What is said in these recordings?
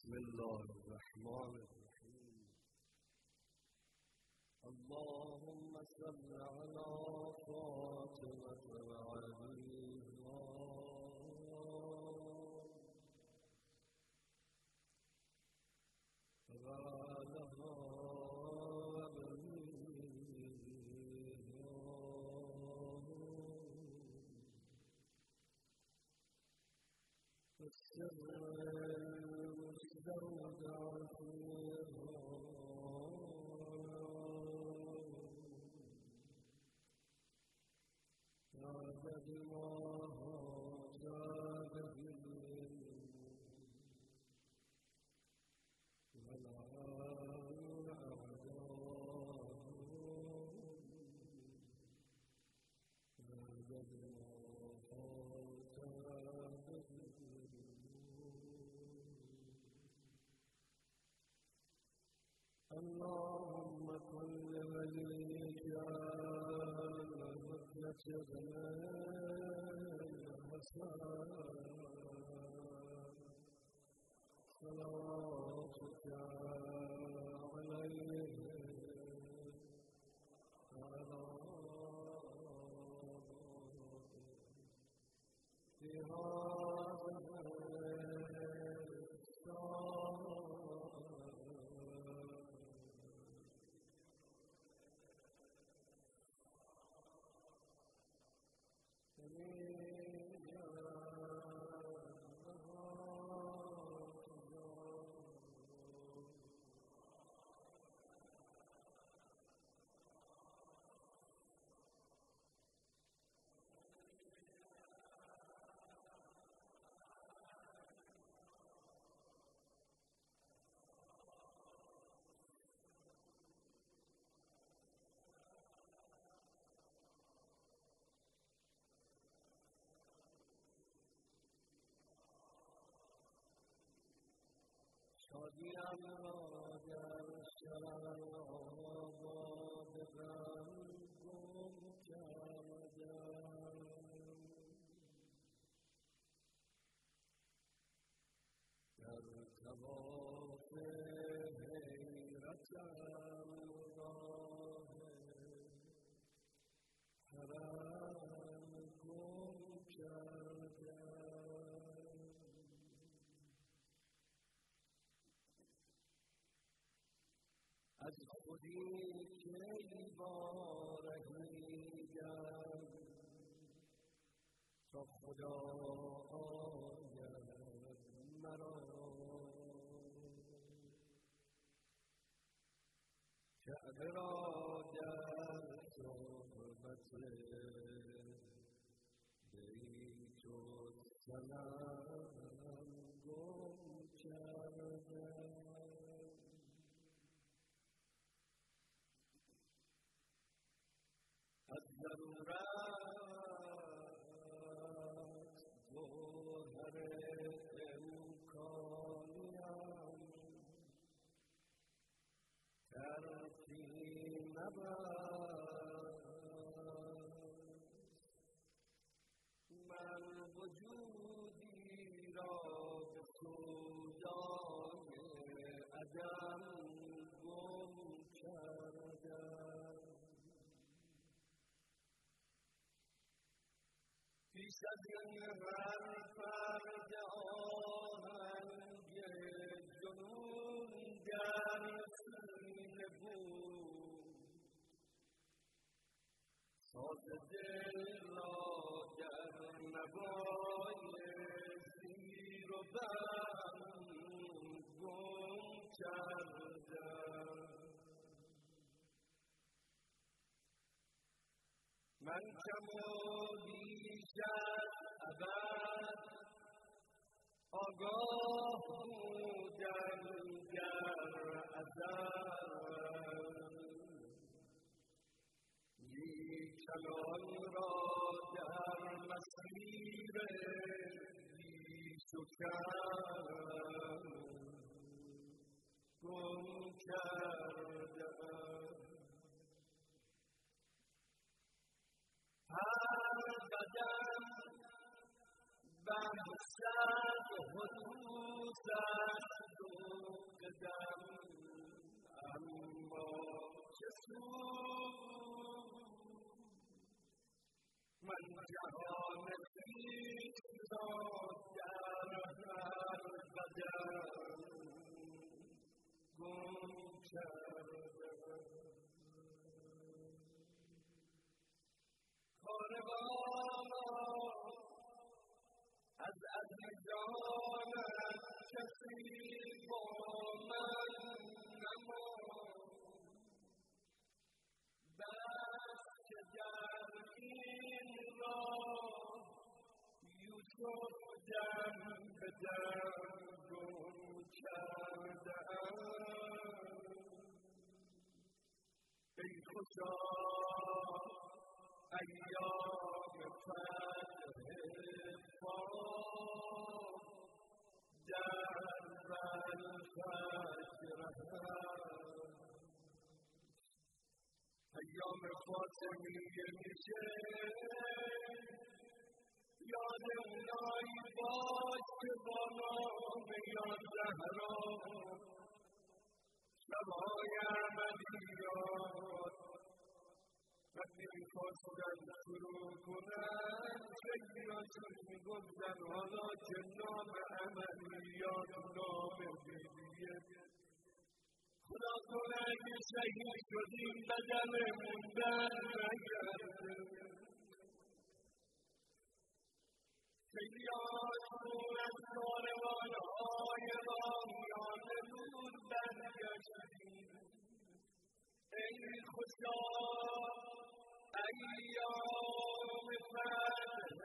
بسم الله الرحمن الرحیم. اللهم صل على فاطمة وعليها وعلها والسر المستودع فيها وعدد ما زاد به والعالم أعداء وعدد ما فات به. اللهم كن لوليك الحجة بن الحسن صلواتك عليه وعلى في هذا شادیم را در شرم آباد غم گم کردم، در طواف حیرتم راه حرم گم کردم. از خودی کی بارهیدم تا خدا آید مرا، کعبه را در صحبت بیت الصنم گم کردم. از ضرورت گوهر امکانیم ترکی نبست، من وجودی را به سودای عدم گم کردم. پیش از این هر فرد آهنگ جنون در سینه بود، ساز دل را در نوای زیر و بم گم کردم. من کم و بیش از ابد آگاه بودم در ازل، لیک آن را در مسیر بیش و کم گم کردم. هر قدم بحث حدوث است و من جهان خویش را در هر قدم گم کردم. کاروانا از عزیزانت کسی با من نماند، بس که در این راه یوسف دم به دم گم کرده‌ام. ای خدا ایام فتح پاک در بلفجر ایام فاطمیه میشه یاد اونایی باش که با نام یا زهرا شبای عملیات وقتی میخواستن شروع کنن خیلیاشون میگفتن حالا که نام عملیات نام بیبیه خدا کنه اگه شهید شدیم بدنمون در نگرده. خیلیاشون از کاروانهای راهیان دور برگشتیم. ای خدا ایام فتح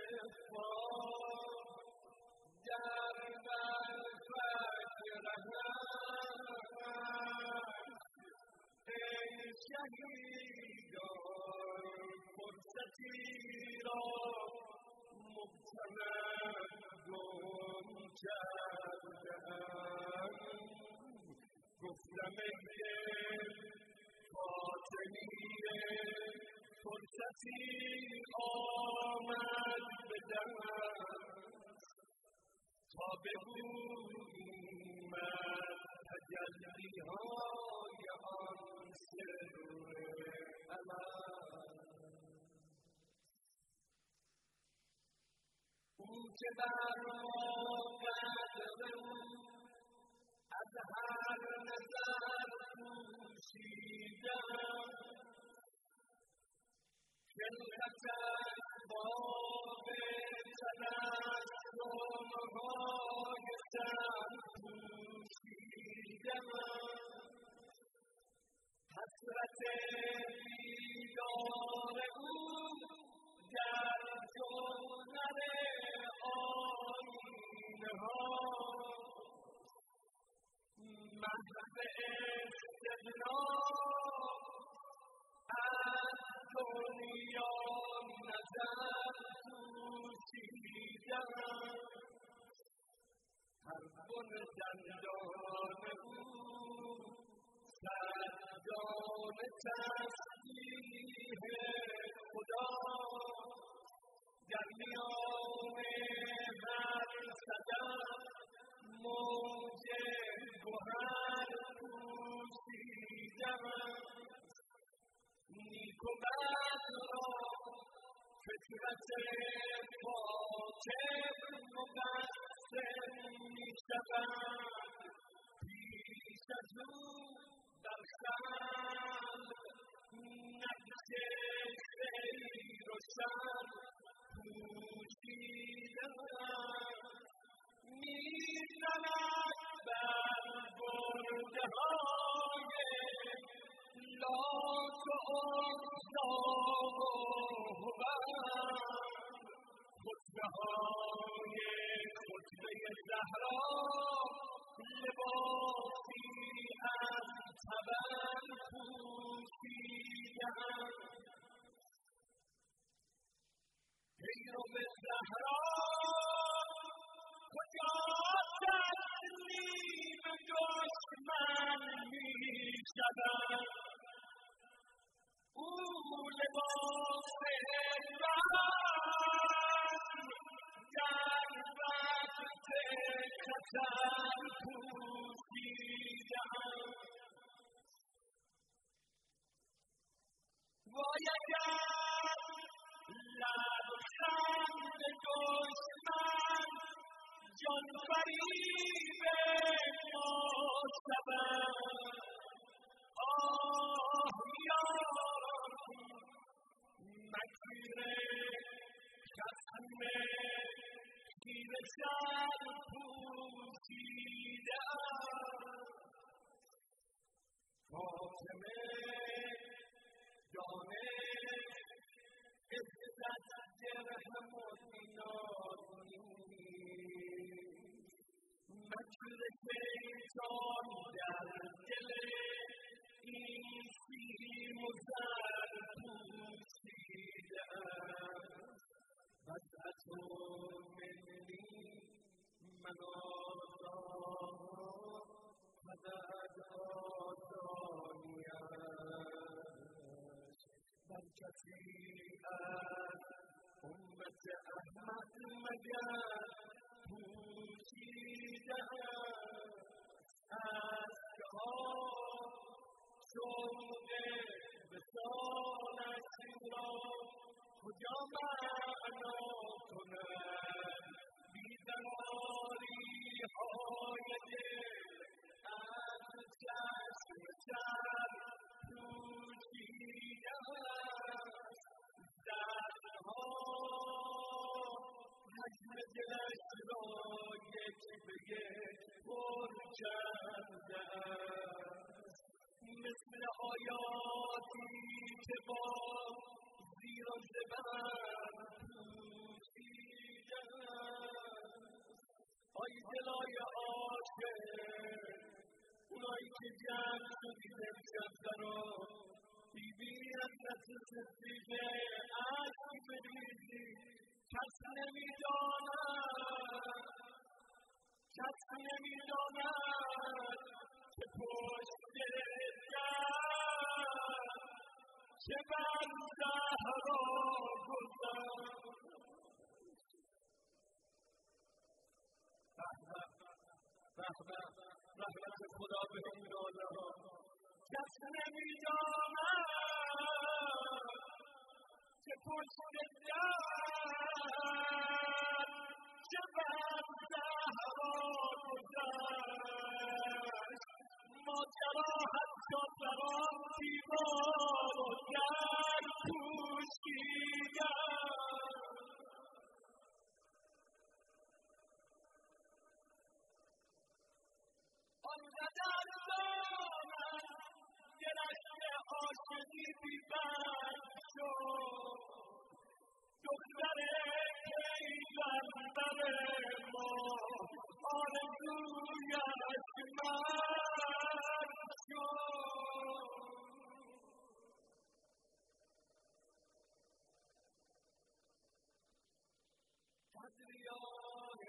پاک در بلفجر ای شهیدان فرصتی را مبتلم گم کرده‌ام. گفتم ای فاطمیه فرصتی آمد به دست تا بگویم تجلی‌های آن سر عمل. او که بر ما قدر او از هر نظر پوشیدم، خلقتش باب تلسم‌های سر پوشیدم. حسرت دیدار او در جوهر آیینه‌ها محو استغناء از دنیا نظر پوشیدم. هر بن دندان او صدان تسبیح خدا در میان هر صدف موج گوهر پوشیدم. نیک و بد را فطرت فاطر مقسم می‌شود. پیش از او در خلق نقش خیر و شر پوشیدم. می‌زند بر گرده‌های لات و عزی و هبل خطبه‌های خطبه زهرا لباسی از تبر پوشیدم. پیرو زهرا کجا تسلیم دشمن می‌شود. او لباس رحم در وقت خطر پوشیدم. وای اگر فاطمه دانش عزت درهم و دینار مکر شیطان در دل این سیم و زر پوشیده است بدعت و منی من آزاد فقط آسانی است برکتی از امت احمد مگر پوشیده عشقها شوق وصالش را کجا معنا کند بیقراری‌های دل از چشم شب پوشیده است دردها حجم دلش را یک به یک پر کرده است مثل آیاتی که با زیر و زبر پوشیده است آی دلای عاشق اونایی که جمع شدید امشب درا بیبی حضرت صدیقه عشق بریزید کس نمیداند که پشت در چه بر زهرا گذشت رحمت خدا به این نازها کس نمیداند که پشت در چه بر زهرا گذشت ماجرا حتی در آن دیوار و در پوشیده آنقدر دارد دلش به عاشقی بی‌بند شد دختر پیغمبر ما آرزویش مرگ شد قدریان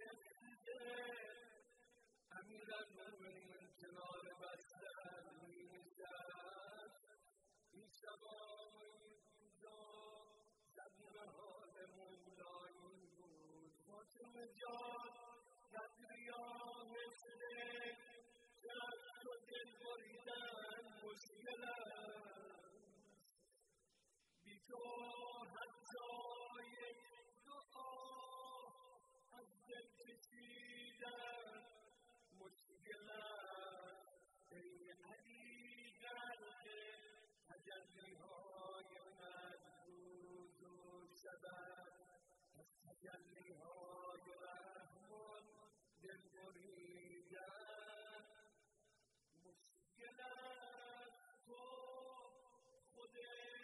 امیرالمؤمنین کنار بستر می‌نشست این شبان روزا زبون حال مولایی بود فاطمه جان قدریان دست و دل بریدن مشکل است بی تو حتی یک دعا از دل کشیدن مشکل است ای علی غرق تجلی‌های من روز و شب از تجلی‌های رحمان دل بریدن مشکل است تو خود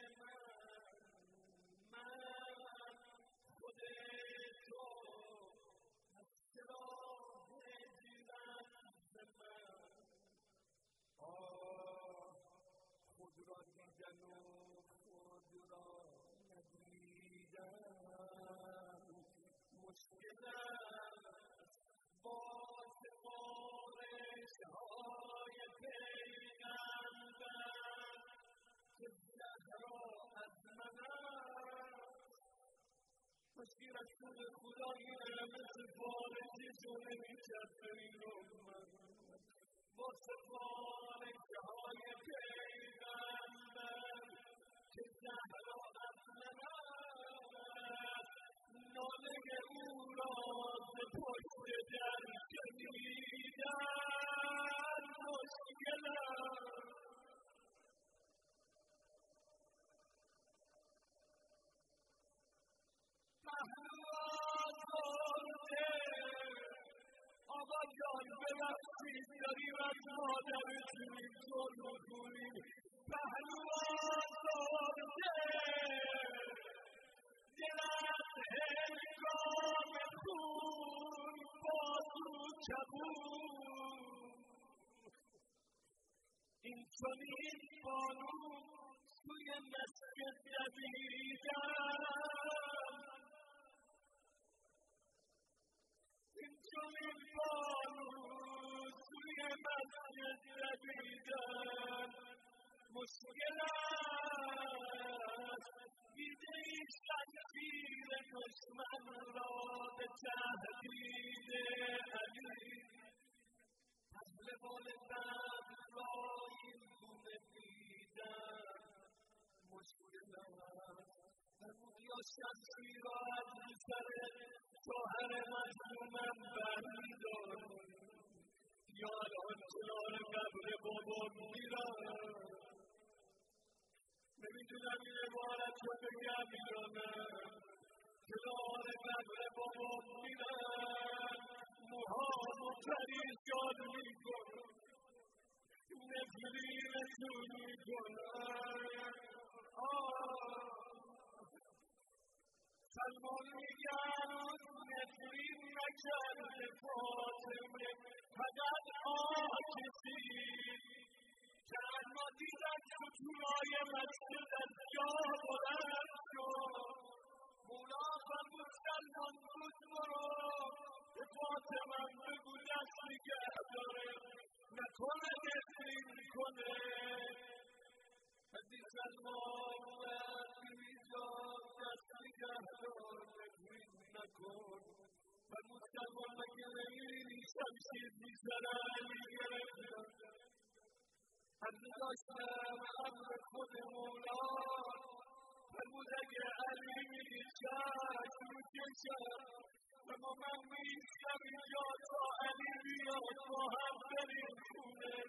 من خود تو از چرا هجرت ز من خود را دیدن و خود را ندیدن مشکل است با سفارش‌های پیغمبر که زهرا از من است مشکل رسول خدا این همه سفارششو نمی‌کرد به این امت با سفارش‌های پیغمبر که زهرا از من است ناله او را ز پشت در شنیدن مشکل است پهلو آزرده آقا جان ببخشید داریم از مادرتون اینطور بکنیم پهلوان دارده دلت هنگام خون بازو کبود این چنین بانو سوی مسجد دویدم این چنین بانو سوی مسجد دویدم مشکل است دیده ای شمشیر دشمن را به تهدید علی اهل والدم را این گونه دیدم مشکل است یا شمشیر را از سر شوهر مظلومم بردارم یا الان کنار قبر بابام میرم نمیدونم این عبارت رو بگم یا نه کنار قبر بابام میرم موهامو پریشان میکنم نفرینتون میکنم سلمان میگن نفرین نکرد فاطمه فقط کشید که اما دیدن ستونای مسجد از جا بلند شد مولا فرمود سلمان زود برو به فاطمه‌ام بگو دست نگه داره نکنه نفرین کنه حدی سلمان اومد بیجان دست نگه دار نفرین نکن فرمود سلمان مگه نمی‌بینی شمشیر میزنه علی گرفتم هرزه داشتم امر خود مولا فرمود اگه علی میگی چشم میکشم اما من میشم اینجا تا علی بیاد با هم بریم خونه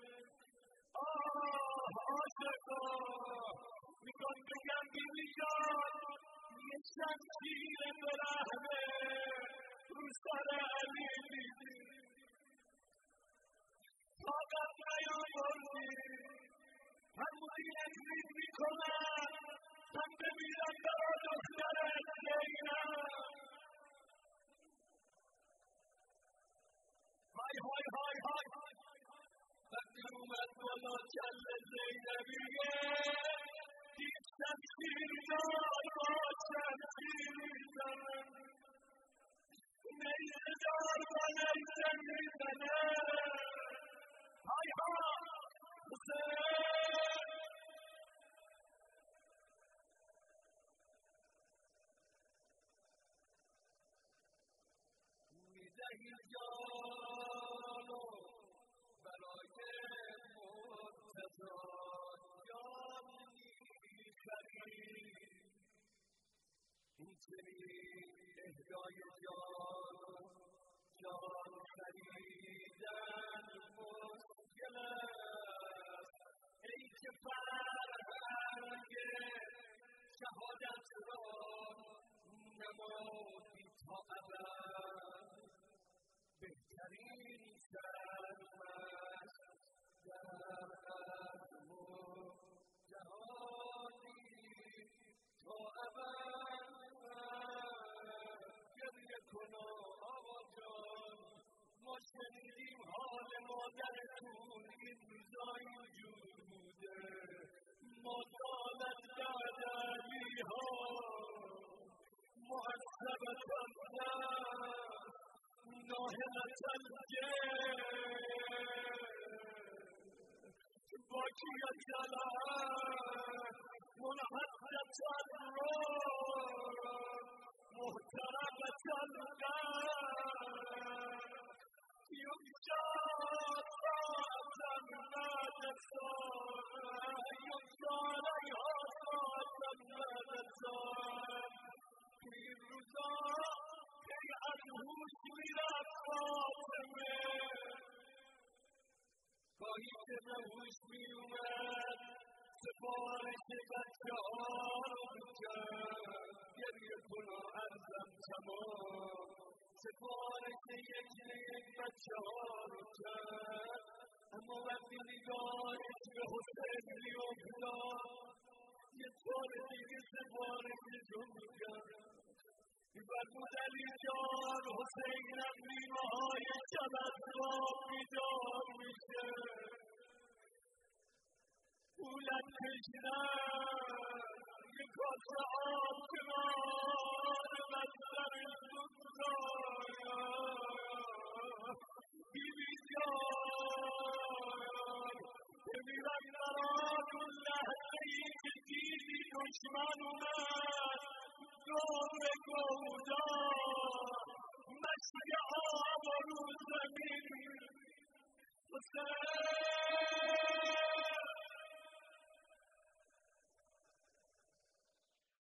عاشقا میگم بگم بیبی جان یه شمشیر برهنه رو سر علی میدی طاقت نیاوردی فرمودی نفرین میکنم من بمیرم برا دخترت زینب های های های های وقتی اومد بالا کل زینبیه دید شمشیر دار با شمشیر میزنم نیزه دار با نیزه میزنم های ها حسین میدهی جانو برای مرتضی جان میخری این چنین اهدای جان خریدن مشکل است ای که فرهنگ شهادت را نمادی تا ابد بهترین شرم است در عزم و جهانی تا ابد گریه کن آقا جان ما شنیدیم حال مادرتون این روزا اینجور بوده ما دالت بعد علیها محسبتا نه ناهمتا باکیتا منحستا محترمتا یکجا ساعتا نادسا یکجا علیها ساعتا نادسا این روزا که از هوش میرفت فاطمه گاهی که به هوش میومد سفارش بچه ها رو میکرد گریه کن و عرضم تمام سفارش یک بچه ها رو کرد جانش به حسین میافتاد یه بار دیگه سفارش جمع کرد فرمود علی جان حسینم نیمه‌های جبل را بیدار میشه پولم تشنه یه کاسه آب کنار مطلبش بگذار بیبی جان بمیرم برات اون لحظه‌ای که دیدی دشمن اومد دور گودار مشک آب رو زمین حسین